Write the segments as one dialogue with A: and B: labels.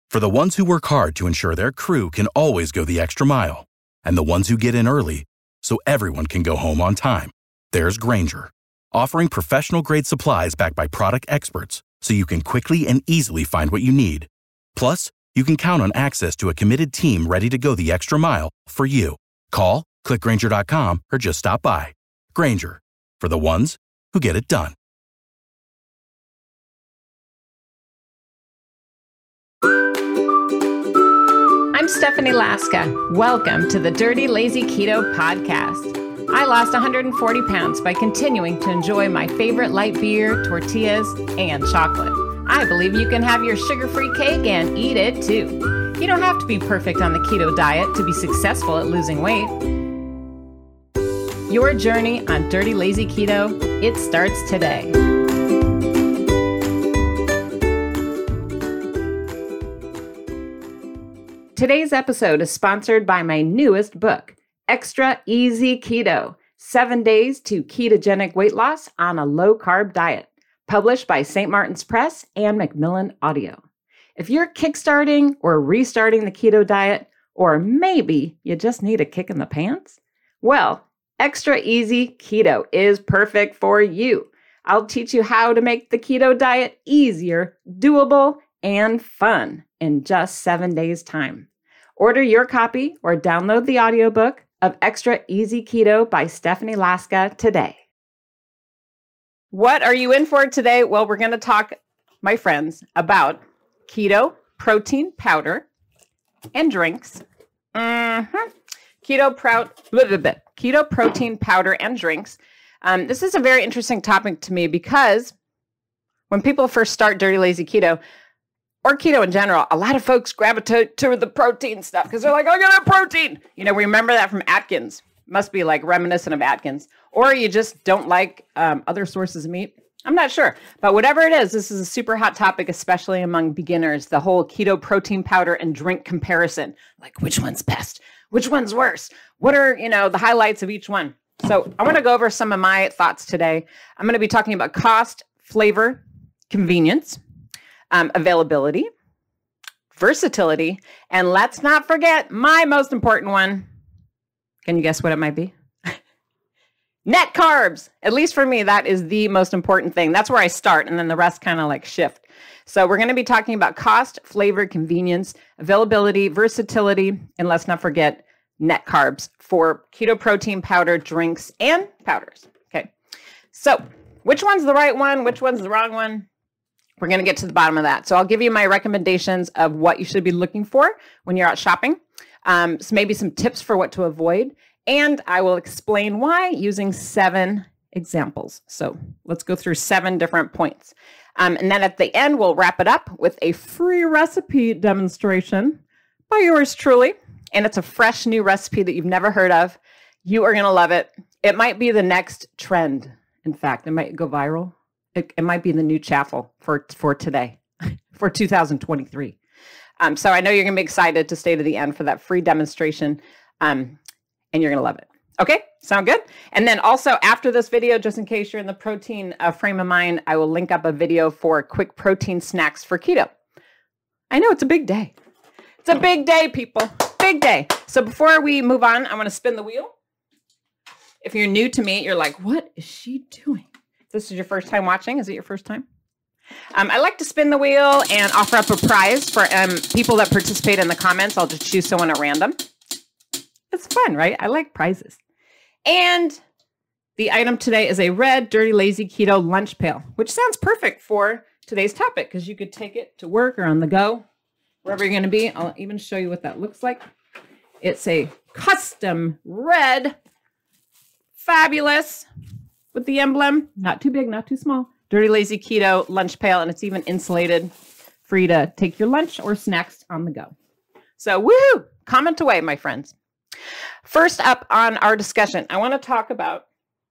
A: For the ones who work hard to ensure their crew can always go the extra mile, and the ones who get in early so everyone can go home on time, there's Grainger, offering professional-grade supplies backed by product experts so you can quickly and easily find what you need. Plus, you can count on access to a committed team ready to go the extra mile for you. Call, click Grainger.com, or just stop by. Grainger, for the ones who get it done.
B: I'm Stephanie Laska. Welcome to the Dirty Lazy Keto podcast. I lost 140 pounds by continuing to enjoy my favorite light beer, tortillas, and chocolate. I believe you can have your sugar-free cake and eat it too. You don't have to be perfect on the keto diet to be successful at losing weight. Your journey on Dirty Lazy Keto, it starts today. Today's episode is sponsored by my newest book, Extra Easy Keto, 7 Days to Ketogenic Weight Loss on a Low-Carb Diet, published by St. Martin's Press and Macmillan Audio. If you're kickstarting or restarting the keto diet, or maybe you just need a kick in the pants, well, Extra Easy Keto is perfect for you. I'll teach you how to make the keto diet easier, doable, and fun in just 7 days' time. Order your copy or download the audiobook of Extra Easy Keto by Stephanie Laska today. What are you in for today? Well, we're going to talk, my friends, about keto protein powder and drinks. Keto protein powder and drinks. This is a very interesting topic to me because when people first start Dirty Lazy Keto, or keto in general, a lot of folks gravitate to the protein stuff because they're like, I gotta have protein. You know, remember that from Atkins. Must be like reminiscent of Atkins. Or you just don't like other sources of meat. I'm not sure. But whatever it is, this is a super hot topic, especially among beginners, the whole keto protein powder and drink comparison. Like, which one's best? Which one's worse? What are, the highlights of each one? So I want to go over some of my thoughts today. I'm going to be talking about cost, flavor, convenience, availability, versatility, and let's not forget my most important one. Can you guess what it might be? Net carbs. At least for me, that is the most important thing. That's where I start, and then the rest kind of like shift. So we're going to be talking about cost, flavor, convenience, availability, versatility, and let's not forget net carbs for keto protein powder, drinks, and powders. Okay. So which one's the right one? Which one's the wrong one? We're going to get to the bottom of that. So I'll give you my recommendations of what you should be looking for when you're out shopping. So maybe some tips for what to avoid. And I will explain why using 7 examples. So let's go through 7 different points. And then at the end, we'll wrap it up with a free recipe demonstration by yours truly. And it's a fresh new recipe that you've never heard of. You are going to love it. It might be the next trend. In fact, it might go viral. It might be the new chaffle for today, for 2023. So I know you're going to be excited to stay to the end for that free demonstration, and you're going to love it. Okay, sound good? And then also after this video, just in case you're in the protein frame of mind, I will link up a video for quick protein snacks for keto. I know it's a big day. It's a big day, people. Big day. So before we move on, I want to spin the wheel. If you're new to me, you're like, what is she doing? This is your first time watching. Is it your first time? I like to spin the wheel and offer up a prize for people that participate in the comments. I'll just choose someone at random. It's fun, right? I like prizes. And the item today is a red Dirty Lazy Keto lunch pail, which sounds perfect for today's topic because you could take it to work or on the go, wherever you're going to be. I'll even show you what that looks like. It's a custom red, fabulous, with the emblem, not too big, not too small, Dirty Lazy Keto lunch pail, and it's even insulated for you to take your lunch or snacks on the go. So, woohoo! Comment away, my friends. First up on our discussion, I want to talk about,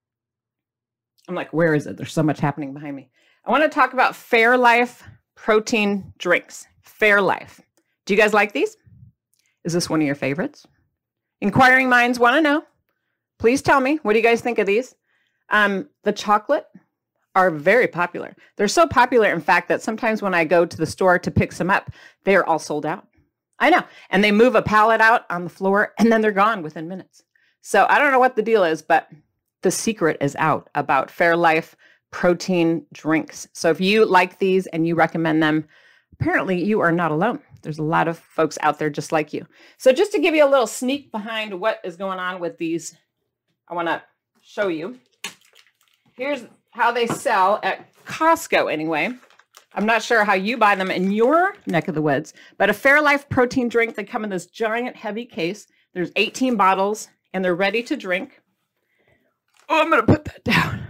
B: I'm like, where is it? There's so much happening behind me. I want to talk about Fairlife protein drinks. Fairlife. Do you guys like these? Is this one of your favorites? Inquiring minds want to know. Please tell me, what do you guys think of these? The chocolate, are very popular. They're so popular, in fact, that sometimes when I go to the store to pick some up, they are all sold out. I know. And they move a pallet out on the floor and then they're gone within minutes. So I don't know what the deal is, but the secret is out about Fairlife protein drinks. So if you like these and you recommend them, apparently you are not alone. There's a lot of folks out there just like you. So just to give you a little sneak behind what is going on with these, I want to show you. Here's how they sell at Costco anyway. I'm not sure how you buy them in your neck of the woods, but a Fairlife protein drink, they come in this giant heavy case. There's 18 bottles and they're ready to drink. Oh, I'm going to put that down.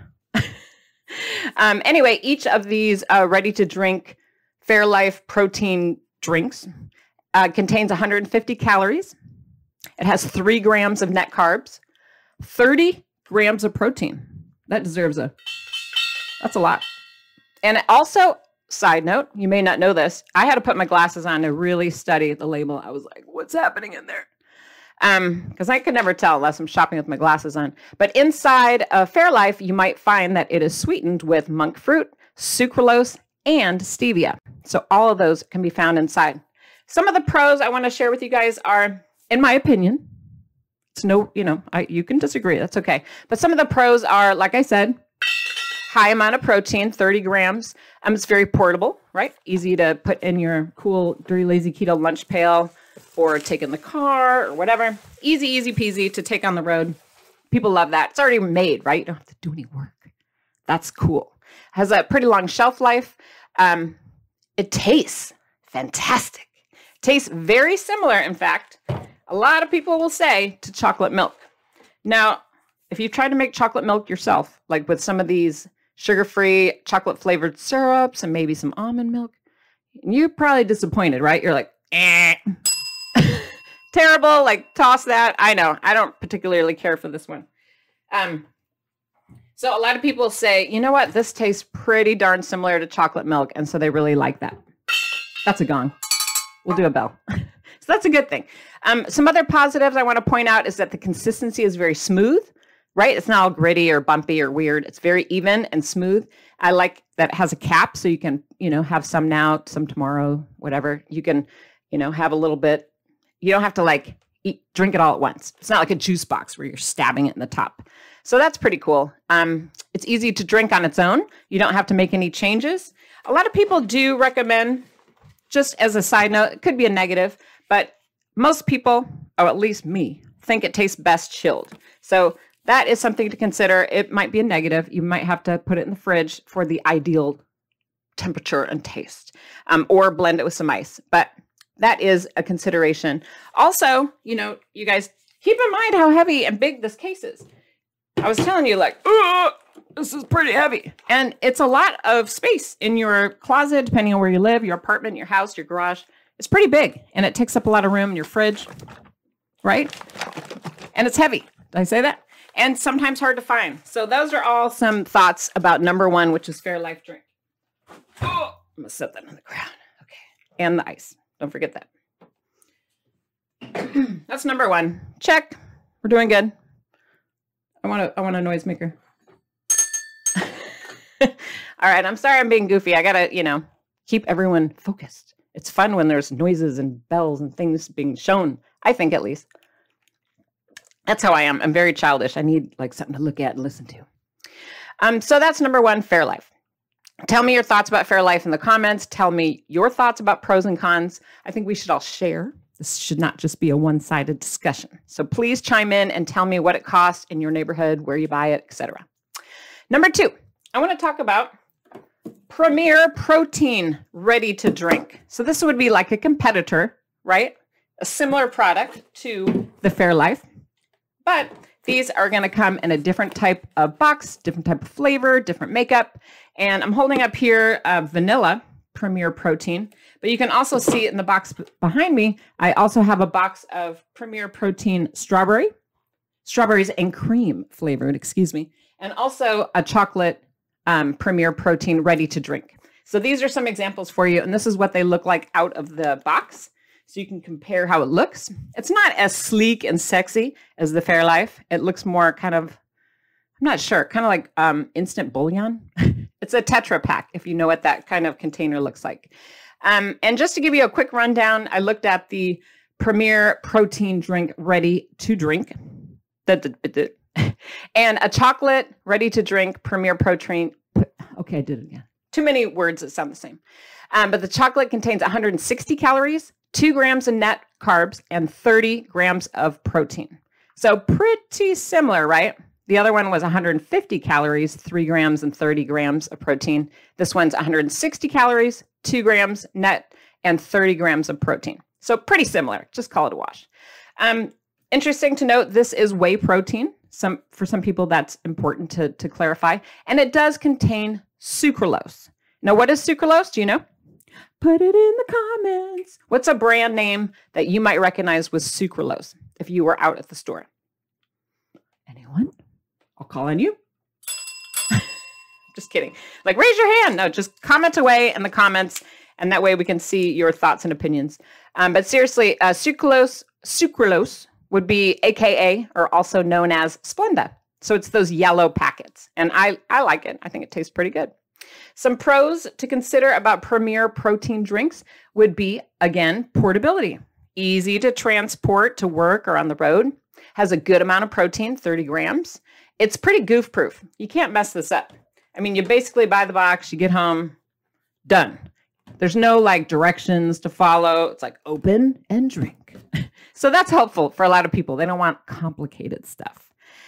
B: Anyway, each of these ready to drink Fairlife protein drinks contains 150 calories. It has 3 grams of net carbs, 30 grams of protein. That deserves that's a lot. And also, side note, you may not know this, I had to put my glasses on to really study the label. I was like, what's happening in there? Because I could never tell unless I'm shopping with my glasses on. But inside of Fairlife, you might find that it is sweetened with monk fruit, sucralose, and stevia. So all of those can be found inside. Some of the pros I want to share with you guys are, in my opinion, it's no, you can disagree. That's okay. But some of the pros are, like I said, high amount of protein, 30 grams. It's very portable, right? Easy to put in your cool Dirty Lazy Keto lunch pail or take in the car or whatever. Easy peasy to take on the road. People love that. It's already made, right? You don't have to do any work. That's cool. Has a pretty long shelf life. It tastes fantastic. Tastes very similar, in fact. A lot of people will say to chocolate milk. Now, if you've tried to make chocolate milk yourself, like with some of these sugar-free chocolate-flavored syrups and maybe some almond milk, you're probably disappointed, right? You're like, terrible, like toss that. I know. I don't particularly care for this one. So a lot of people say, you know what? This tastes pretty darn similar to chocolate milk. And so they really like that. That's a gong. We'll do a bell. So that's a good thing. Some other positives I want to point out is that the consistency is very smooth, right? It's not all gritty or bumpy or weird. It's very even and smooth. I like that it has a cap so you can, have some now, some tomorrow, whatever. You can, have a little bit. You don't have to drink it all at once. It's not like a juice box where you're stabbing it in the top. So that's pretty cool. It's easy to drink on its own. You don't have to make any changes. A lot of people do recommend, just as a side note, it could be a negative, but most people, or at least me, think it tastes best chilled. So that is something to consider. It might be a negative. You might have to put it in the fridge for the ideal temperature and taste, or blend it with some ice. But that is a consideration. Also, you guys keep in mind how heavy and big this case is. I was telling you, this is pretty heavy. And it's a lot of space in your closet, depending on where you live, your apartment, your house, your garage. It's pretty big, and it takes up a lot of room in your fridge, right? And it's heavy. Did I say that? And sometimes hard to find. So those are all some thoughts about number 1, which is Fairlife drink. Oh, I'm going to set that on the ground. Okay. And the ice. Don't forget that. That's number 1. Check. We're doing good. I want a noisemaker. All right. I'm sorry I'm being goofy. I got to, keep everyone focused. It's fun when there's noises and bells and things being shown. I think, at least. That's how I am. I'm very childish. I need something to look at and listen to. So that's number 1, Fairlife. Tell me your thoughts about Fairlife in the comments. Tell me your thoughts about pros and cons. I think we should all share. This should not just be a one-sided discussion. So please chime in and tell me what it costs in your neighborhood, where you buy it, etc. Number 2, I want to talk about Premier Protein ready to drink. So this would be like a competitor, right? A similar product to the Fairlife, but these are going to come in a different type of box, different type of flavor, different makeup. And I'm holding up here vanilla Premier Protein, but you can also see it in the box behind me. I also have a box of Premier Protein strawberries and cream flavored, and also a chocolate Premier Protein ready to drink. So these are some examples for you, and this is what they look like out of the box. So you can compare how it looks. It's not as sleek and sexy as the Fairlife. It looks more kind of, I'm not sure, kind of like instant bouillon. It's a Tetra Pak, if you know what that kind of container looks like. And just to give you a quick rundown, I looked at the Premier Protein Drink Ready to Drink. And a chocolate ready to drink Premier Protein. Okay, I did it again. Too many words that sound the same. But the chocolate contains 160 calories, 2 grams of net carbs, and 30 grams of protein. So pretty similar, right? The other one was 150 calories, 3 grams and 30 grams of protein. This one's 160 calories, 2 grams net, and 30 grams of protein. So pretty similar. Just call it a wash. Interesting to note, this is whey protein. For some people, that's important to clarify. And it does contain sucralose. Now, what is sucralose? Do you know? Put it in the comments. What's a brand name that you might recognize with sucralose if you were out at the store? Anyone? I'll call on you. Just kidding. Like, raise your hand. No, just comment away in the comments, and that way we can see your thoughts and opinions. But seriously, sucralose would be AKA, or also known as Splenda. So it's those yellow packets. And I like it. I think it tastes pretty good. Some pros to consider about Premier protein drinks would be, again, portability. Easy to transport to work or on the road. Has a good amount of protein, 30 grams. It's pretty goof proof. You can't mess this up. I mean, you basically buy the box, you get home, done. There's no like directions to follow. It's like open and drink. So that's helpful for a lot of people. They don't want complicated stuff.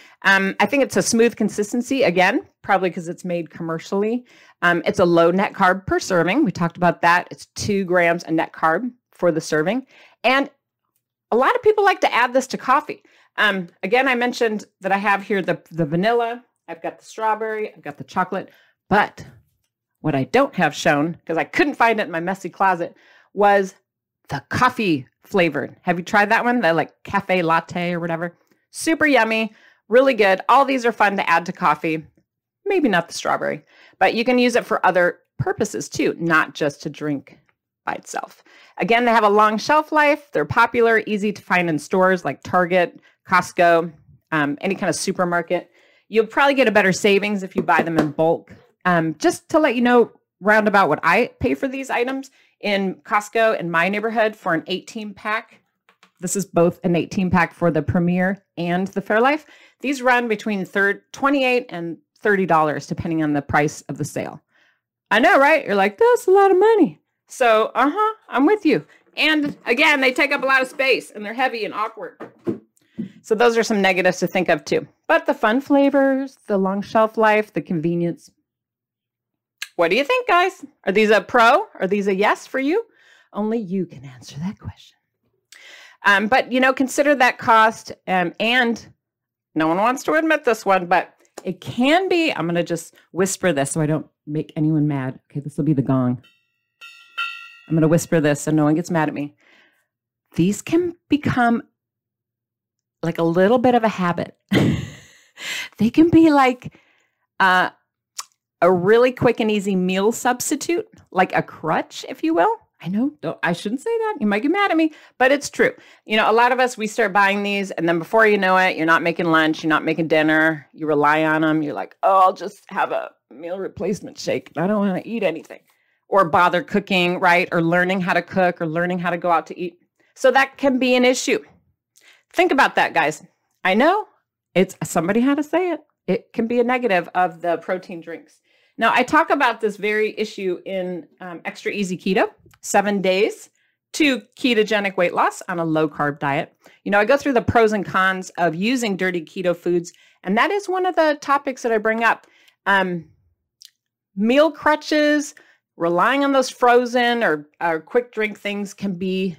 B: I think it's a smooth consistency, again, probably because it's made commercially. It's a low net carb per serving. We talked about that. It's 2 grams of net carb for the serving. And a lot of people like to add this to coffee. Again, I mentioned that I have here the vanilla. I've got the strawberry. I've got the chocolate. But what I don't have shown, because I couldn't find it in my messy closet, was the coffee flavored. Have you tried that one? The like cafe latte or whatever? Super yummy. Really good. All these are fun to add to coffee. Maybe not the strawberry, but you can use it for other purposes too, not just to drink by itself. Again, they have a long shelf life. They're popular, easy to find in stores like Target, Costco, any kind of supermarket. You'll probably get a better savings if you buy them in bulk. Just to let you know, roundabout what I pay for these items in Costco in my neighborhood for an 18-pack. This is both an 18-pack for the Premier and the Fairlife. These run between $28 and $30, depending on the price of the sale. I know, right? You're like, that's a lot of money. So, I'm with you. And again, they take up a lot of space, and they're heavy and awkward. So those are some negatives to think of too. But the fun flavors, the long shelf life, the convenience. What do you think, guys? Are these a pro? Are these a yes for you? Only you can answer that question. But, consider that cost. And no one wants to admit this one, but it can be, I'm going to just whisper this so I don't make anyone mad. Okay, this will be the gong. I'm going to whisper this so no one gets mad at me. These can become like a little bit of a habit. They can be like a really quick and easy meal substitute, like a crutch, if you will. I know, I shouldn't say that. You might get mad at me, but it's true. A lot of us, we start buying these, and then before you know it, you're not making lunch, you're not making dinner, you rely on them. You're like, oh, I'll just have a meal replacement shake. I don't want to eat anything. Or bother cooking, right? Or learning how to cook or learning how to go out to eat. So that can be an issue. Think about that, guys. I know somebody had to say it. It can be a negative of the protein drinks. Now, I talk about this very issue in Extra Easy Keto, 7 days to ketogenic weight loss on a low-carb diet. I go through the pros and cons of using dirty keto foods, and that is one of the topics that I bring up. Meal crutches, relying on those frozen or quick drink things can be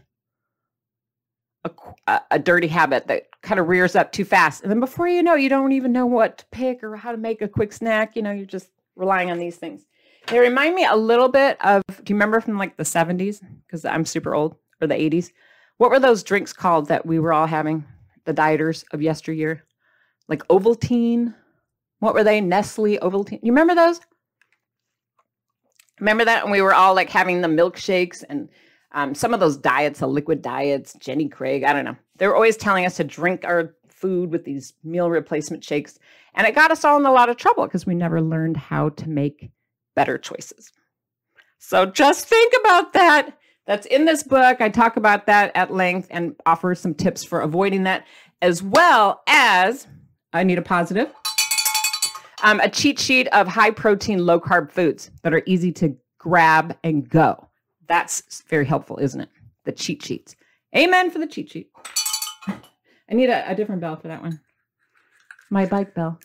B: a dirty habit that kind of rears up too fast. And then before you know, you don't even know what to pick or how to make a quick snack. You're just relying on these things. They remind me a little bit of, do you remember from like the 70s? Because I'm super old, or the 80s. What were those drinks called that we were all having? The dieters of yesteryear? Like Ovaltine? What were they? Nestle, Ovaltine. You remember those? Remember that? And we were all like having the milkshakes and some of those diets, the liquid diets, Jenny Craig, I don't know. They were always telling us to drink our food with these meal replacement shakes. And it got us all in a lot of trouble because we never learned how to make better choices. So just think about that. That's in this book. I talk about that at length and offer some tips for avoiding that, as well as, I need a positive, a cheat sheet of high protein, low carb foods that are easy to grab and go. That's very helpful, isn't it? The cheat sheets. Amen for the cheat sheet. I need a different bell for that one. My bike bell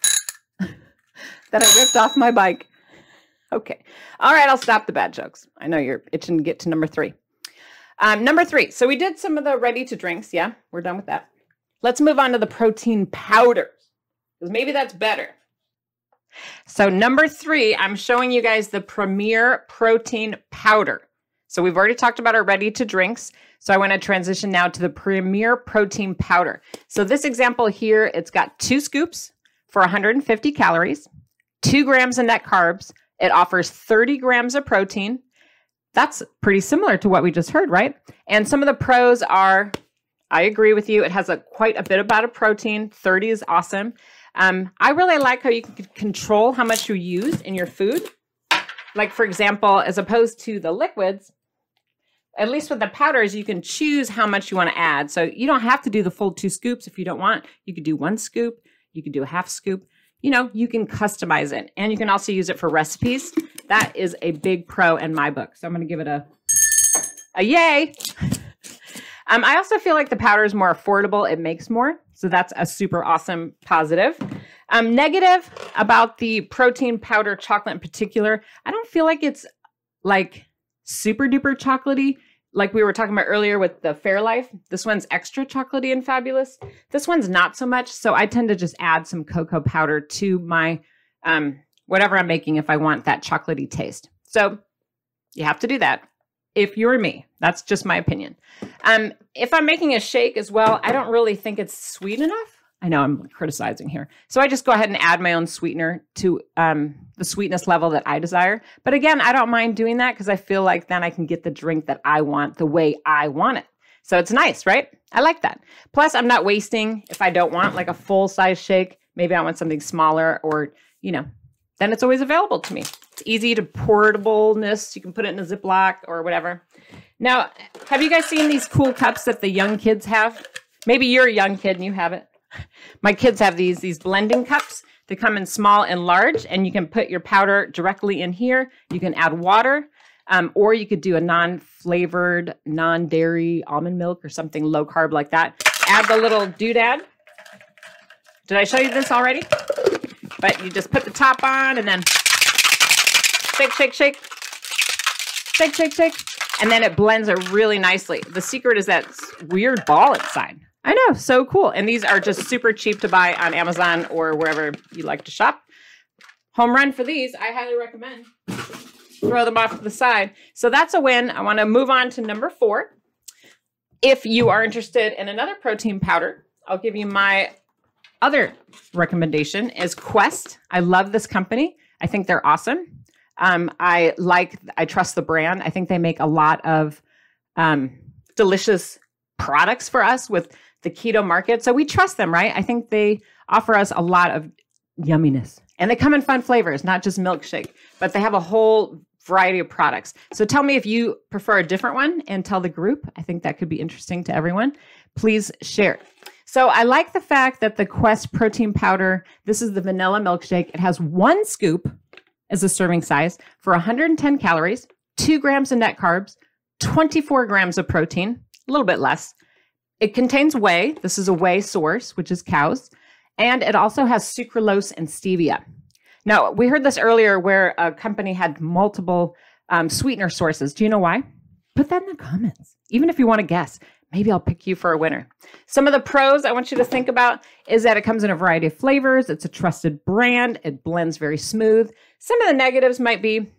B: that I ripped off my bike. Okay. All right. I'll stop the bad jokes. I know you're itching to get to number 3. Number 3. So we did some of the ready to drinks. Yeah, we're done with that. Let's move on to the protein powders, because maybe that's better. So number 3, I'm showing you guys the Premier Protein Powder. So we've already talked about our ready to drinks. So I want to transition now to the Premier Protein Powder. So this example here, it's got 2 scoops for 150 calories, 2 grams of net carbs. It offers 30 grams of protein. That's pretty similar to what we just heard, right? And some of the pros are, I agree with you, it has quite a bit about a protein. 30 is awesome. I really like how you can control how much you use in your food. Like, for example, as opposed to the liquids, at least with the powders, you can choose how much you want to add. So you don't have to do the full 2 scoops if you don't want. You could do 1 scoop. You could do a half scoop. You know, you can customize it. And you can also use it for recipes. That is a big pro in my book. So I'm going to give it a yay. I also feel like the powder is more affordable. It makes more. So that's a super awesome positive. Negative about the protein powder chocolate in particular, I don't feel like it's like super duper chocolatey. Like we were talking about earlier with the Fairlife. This one's extra chocolatey and fabulous. This one's not so much. So I tend to just add some cocoa powder to my whatever I'm making if I want that chocolatey taste. So you have to do that if you're me. That's just my opinion. If I'm making a shake as well, I don't really think it's sweet enough. I know I'm criticizing here. So I just go ahead and add my own sweetener to the sweetness level that I desire. But again, I don't mind doing that because I feel like then I can get the drink that I want the way I want it. So it's nice, right? I like that. Plus, I'm not wasting if I don't want like a full-size shake. Maybe I want something smaller or, you know, then it's always available to me. It's easy to portableness. You can put it in a Ziploc or whatever. Now, have you guys seen these cool cups that the young kids have? Maybe you're a young kid and you have it. My kids have these blending cups. They come in small and large, and you can put your powder directly in here. You can add water, or you could do a non-flavored, non-dairy almond milk or something low carb like that. Add the little doodad. Did I show you this already? But you just put the top on and then shake, shake, shake, shake, shake, shake. And then it blends it really nicely. The secret is that weird ball inside. I know, so cool. And these are just super cheap to buy on Amazon or wherever you like to shop. Home run for these, I highly recommend. Throw them off to the side. So that's a win. I want to move on to number 4. If you are interested in another protein powder, I'll give you my other recommendation is Quest. I love this company. I think they're awesome. I trust the brand. I think they make a lot of delicious products for us with the keto market. So we trust them, right? I think they offer us a lot of yumminess. And they come in fun flavors, not just milkshake, but they have a whole variety of products. So tell me if you prefer a different one and tell the group. I think that could be interesting to everyone. Please share. So I like the fact that the Quest protein powder, this is the vanilla milkshake. It has 1 scoop as a serving size for 110 calories, 2 grams of net carbs, 24 grams of protein, a little bit less. It contains whey. This is a whey source, which is cows. And it also has sucralose and stevia. Now, we heard this earlier where a company had multiple sweetener sources. Do you know why? Put that in the comments. Even if you want to guess, maybe I'll pick you for a winner. Some of the pros I want you to think about is that it comes in a variety of flavors. It's a trusted brand. It blends very smooth. Some of the negatives might be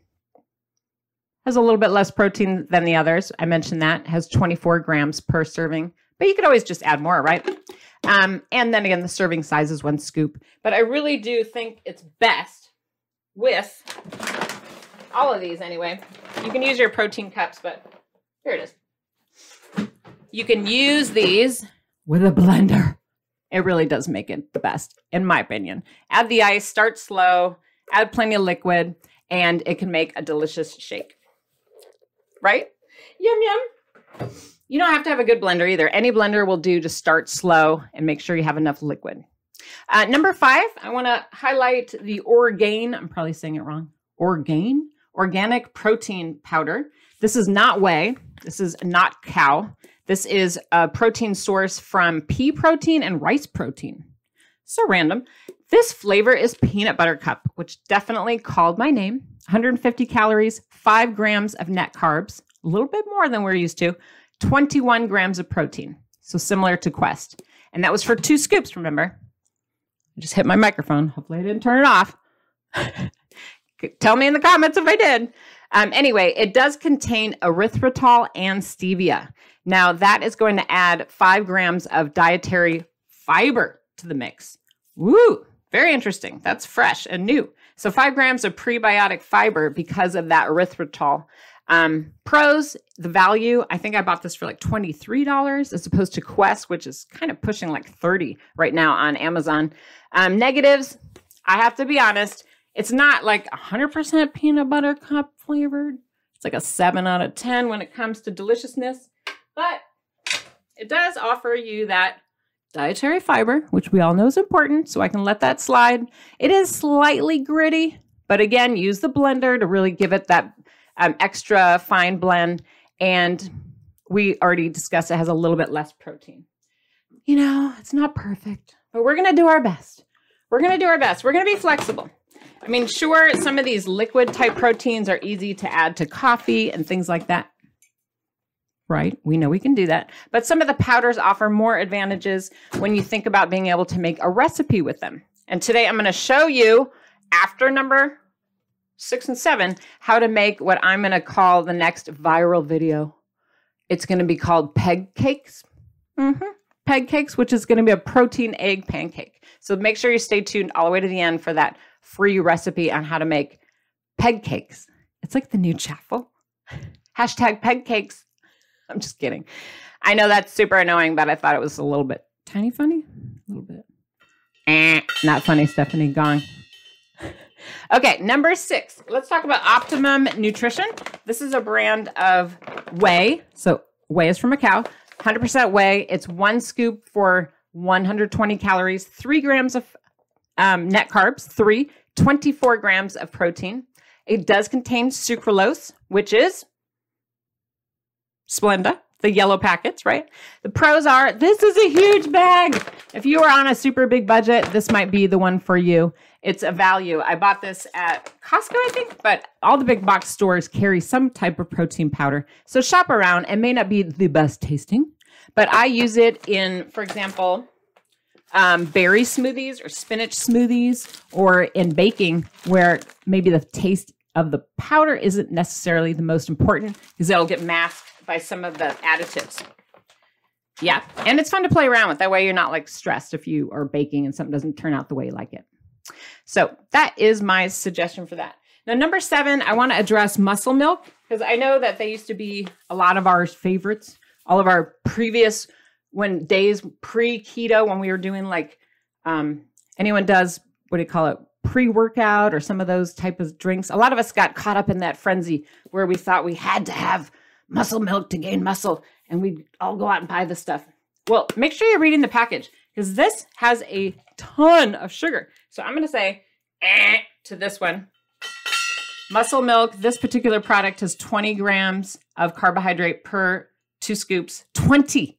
B: has a little bit less protein than the others. I mentioned that. It has 24 grams per serving. But you could always just add more, right? And then again, the serving size is 1 scoop. But I really do think it's best with all of these anyway. You can use your protein cups, but here it is. You can use these with a blender. It really does make it the best, in my opinion. Add the ice, start slow, add plenty of liquid. and it can make a delicious shake. Right? Yum, yum. You don't have to have a good blender either. Any blender will do to start slow and make sure you have enough liquid. Number 5, I want to highlight the Orgain. I'm probably saying it wrong. Orgain, organic protein powder. This is not whey. This is not cow. This is a protein source from pea protein and rice protein. So random. This flavor is peanut butter cup, which definitely called my name. 150 calories, 5 grams of net carbs, a little bit more than we're used to, 21 grams of protein. So similar to Quest. And that was for 2 scoops, remember? I just hit my microphone. Hopefully I didn't turn it off. Tell me in the comments if I did. Anyway, it does contain erythritol and stevia. Now that is going to add 5 grams of dietary fiber to the mix. Woo, very interesting. That's fresh and new. So 5 grams of prebiotic fiber because of that erythritol. Pros, the value, I think I bought this for like $23 as opposed to Quest, which is kind of pushing like $30 right now on Amazon. Negatives, I have to be honest, it's not like 100% peanut butter cup flavored. It's like a 7 out of 10 when it comes to deliciousness, but it does offer you that dietary fiber, which we all know is important, so I can let that slide. It is slightly gritty, but again, use the blender to really give it that extra fine blend. And we already discussed it has a little bit less protein. You know, it's not perfect, but we're going to do our best. We're going to do our best. We're going to be flexible. I mean, sure, some of these liquid type proteins are easy to add to coffee and things like that. Right? We know we can do that. But some of the powders offer more advantages when you think about being able to make a recipe with them. And today I'm going to show you, after number 6 and 7, how to make what I'm going to call the next viral video. It's going to be called peg cakes. Peg cakes, which is going to be a protein egg pancake. So make sure you stay tuned all the way to the end for that free recipe on how to make peg cakes. It's like the new chaffle. Hashtag peg cakes. I'm just kidding. I know that's super annoying, but I thought it was a little bit tiny funny. A little bit. Not funny, Stephanie. Gone. Okay, number 6. Let's talk about Optimum Nutrition. This is a brand of whey. So whey is from a cow. 100% whey. It's 1 scoop for 120 calories, 3 grams of net carbs, 24 grams of protein. It does contain sucralose, which is Splenda, the yellow packets, right? The pros are, this is a huge bag. If you are on a super big budget, this might be the one for you. It's a value. I bought this at Costco, I think, but all the big box stores carry some type of protein powder. So shop around. It may not be the best tasting, but I use it in, for example, berry smoothies or spinach smoothies, or in baking where maybe the taste of the powder isn't necessarily the most important because it'll get masked by some of the additives. Yeah, and it's fun to play around with. That way you're not like stressed if you are baking and something doesn't turn out the way you like it. So that is my suggestion for that. Now, number 7, I want to address Muscle Milk because I know that they used to be a lot of our favorites. All of our previous days pre-keto, when we were doing like, anyone does, what do you call it? Pre-workout or some of those type of drinks. A lot of us got caught up in that frenzy where we thought we had to have muscle milk to gain muscle, and we'd all go out and buy this stuff. Well, make sure you're reading the package because this has a ton of sugar. So I'm going to say to this one. Muscle Milk, this particular product has 20 grams of carbohydrate per 2 scoops. 20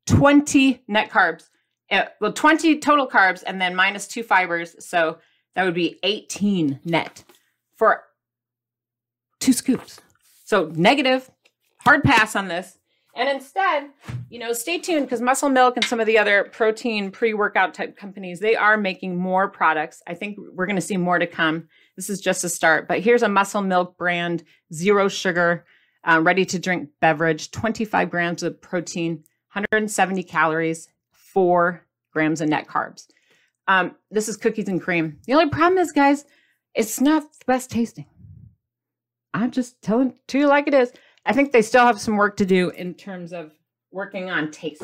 B: net carbs. Well, 20 total carbs and then minus 2 fibers. So that would be 18 net for 2 scoops. So negative, hard pass on this. And instead, stay tuned because Muscle Milk and some of the other protein pre-workout type companies, they are making more products. I think we're going to see more to come. This is just a start. But here's a Muscle Milk brand, 0 sugar, ready to drink beverage, 25 grams of protein, 170 calories, 4 grams of net carbs. This is cookies and cream. The only problem is, guys, it's not the best tasting. I'm just telling it to you like it is. I think they still have some work to do in terms of working on taste.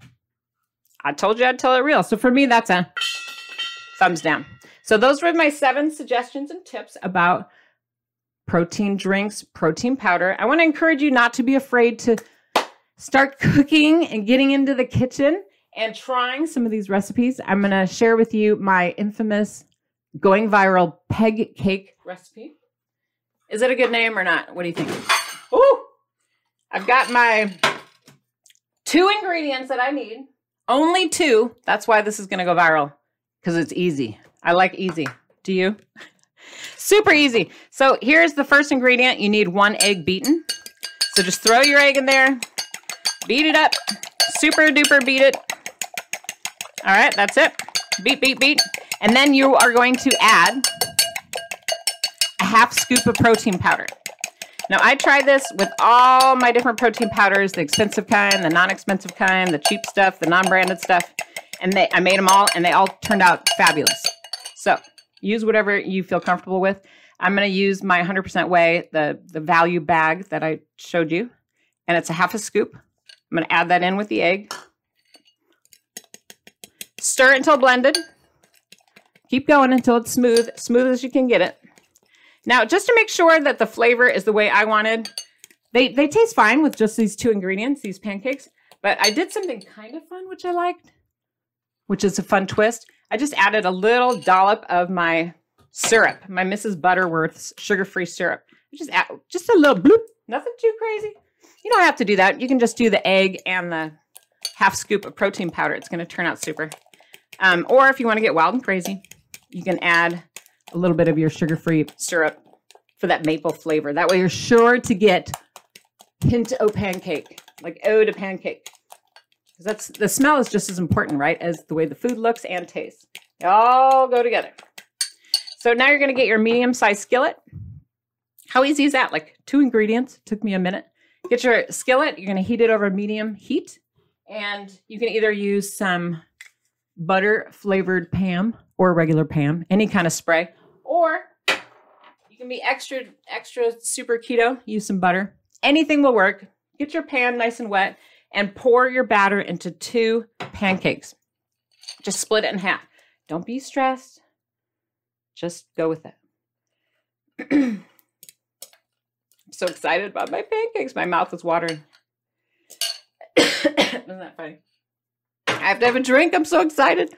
B: I told you I'd tell it real. So for me, that's a thumbs down. So those were my 7 suggestions and tips about protein drinks, protein powder. I want to encourage you not to be afraid to start cooking and getting into the kitchen and trying some of these recipes. I'm going to share with you my infamous going viral peg cake recipe. Is it a good name or not? What do you think? Ooh, I've got my 2 ingredients that I need. Only 2. That's why this is going to go viral, because it's easy. I like easy. Do you? Super easy. So here's the first ingredient. You need 1 egg beaten. So just throw your egg in there. Beat it up. Super duper beat it. All right, that's it. Beat, beat, beat. And then you are going to add a 1/2 scoop of protein powder. Now, I tried this with all my different protein powders, the expensive kind, the non-expensive kind, the cheap stuff, the non-branded stuff. And I made them all, and they all turned out fabulous. So use whatever you feel comfortable with. I'm going to use my 100% whey, the value bag that I showed you. And it's a 1/2 scoop. I'm going to add that in with the egg. Stir it until blended. Keep going until it's smooth as you can get it. Now, just to make sure that the flavor is the way I wanted, they taste fine with just these 2 ingredients, these pancakes. But I did something kind of fun, which I liked, which is a fun twist. I just added a little dollop of my syrup, my Mrs. Butterworth's sugar-free syrup. Just a little bloop, nothing too crazy. You don't have to do that. You can just do the egg and the 1/2 scoop of protein powder. It's going to turn out super. Or if you want to get wild and crazy, you can add a little bit of your sugar-free syrup for that maple flavor. That way you're sure to get hint o' pancake, like ode to pancake. Because the smell is just as important, right, as the way the food looks and tastes. They all go together. So now you're going to get your medium-sized skillet. How easy is that? Like 2 ingredients. Took me a minute. Get your skillet. You're going to heat it over medium heat. And you can either use some butter-flavored Pam or regular Pam, any kind of spray. Or you can be extra super keto. Use some butter. Anything will work. Get your pan nice and wet and pour your batter into 2 pancakes. Just split it in half. Don't be stressed. Just go with it. I'm so excited about my pancakes. My mouth is watering. Isn't that funny? I have to have a drink. I'm so excited.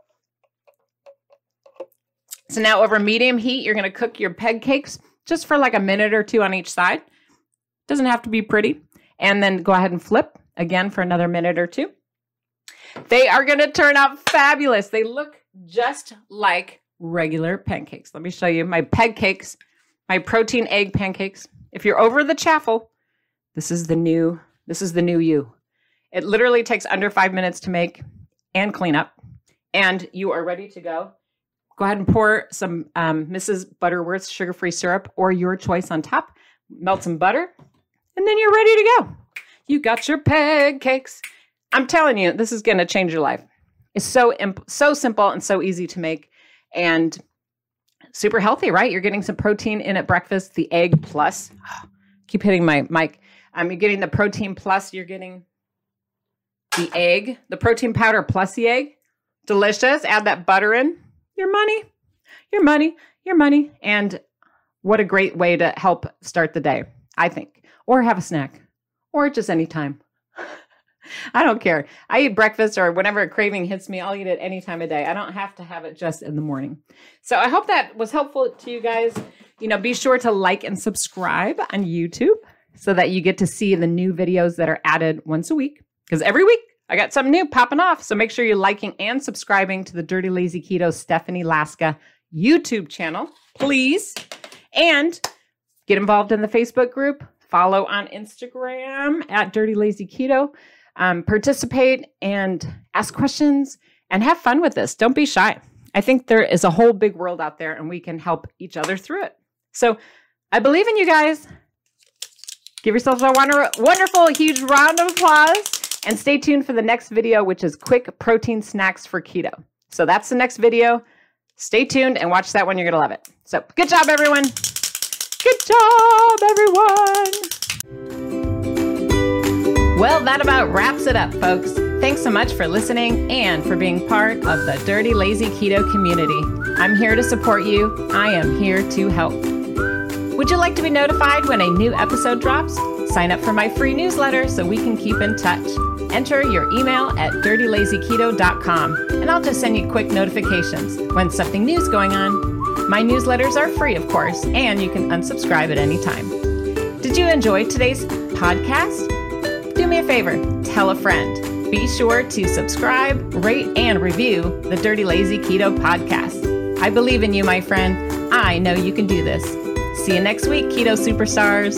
B: So now over medium heat, you're going to cook your peg cakes just for like a minute or 2 on each side. Doesn't have to be pretty. And then go ahead and flip again for another minute or 2. They are going to turn out fabulous. They look just like regular pancakes. Let me show you my peg cakes, my protein egg pancakes. If you're over the chaffle, this is the new you. It literally takes under 5 minutes to make and clean up, and you are ready to go. Go ahead and pour some Mrs. Butterworth's sugar-free syrup or your choice on top. Melt some butter, and then you're ready to go. You got your peg cakes. I'm telling you, this is going to change your life. It's so simple and so easy to make, and super healthy, right? You're getting some protein in at breakfast. The egg plus. Keep hitting my mic. You're getting the protein plus. You're getting the egg, the protein powder plus the egg. Delicious. Add that butter in. Your money, your money, your money. And what a great way to help start the day, I think. Or have a snack. Or just any time. I don't care. I eat breakfast or whenever a craving hits me, I'll eat it any time of day. I don't have to have it just in the morning. So I hope that was helpful to you guys. Be sure to like and subscribe on YouTube so that you get to see the new videos that are added once a week. Because every week I got something new popping off. So make sure you're liking and subscribing to the Dirty Lazy Keto Stephanie Laska YouTube channel, please. And get involved in the Facebook group. Follow on Instagram at Dirty Lazy Keto. Participate and ask questions and have fun with this. Don't be shy. I think there is a whole big world out there and we can help each other through it. So I believe in you guys. Give yourselves a wonderful, huge round of applause and stay tuned for the next video, which is quick protein snacks for keto. So that's the next video. Stay tuned and watch that one. You're going to love it. So good job, everyone. Good job, everyone. Well, that about wraps it up, folks. Thanks so much for listening and for being part of the Dirty Lazy Keto community. I'm here to support you. I am here to help. Would you like to be notified when a new episode drops? Sign up for my free newsletter so we can keep in touch. Enter your email at dirtylazyketo.com, and I'll just send you quick notifications when something new is going on. My newsletters are free, of course, and you can unsubscribe at any time. Did you enjoy today's podcast? Do me a favor, tell a friend. Be sure to subscribe, rate, and review the Dirty Lazy Keto podcast. I believe in you, my friend. I know you can do this. See you next week, Keto Superstars.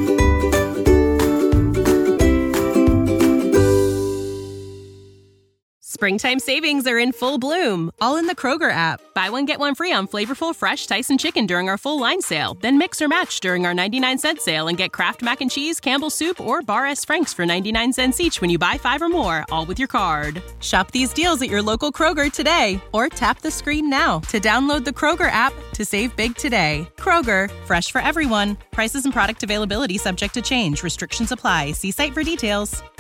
C: Springtime savings are in full bloom, all in the Kroger app. Buy one, get one free on flavorful, fresh Tyson chicken during our full line sale. Then mix or match during our 99-cent sale and get Kraft Mac and Cheese, Campbell's Soup, or Bar S. Frank's for 99 cents each when you buy 5 or more, all with your card. Shop these deals at your local Kroger today, or tap the screen now to download the Kroger app to save big today. Kroger, fresh for everyone. Prices and product availability subject to change. Restrictions apply. See site for details.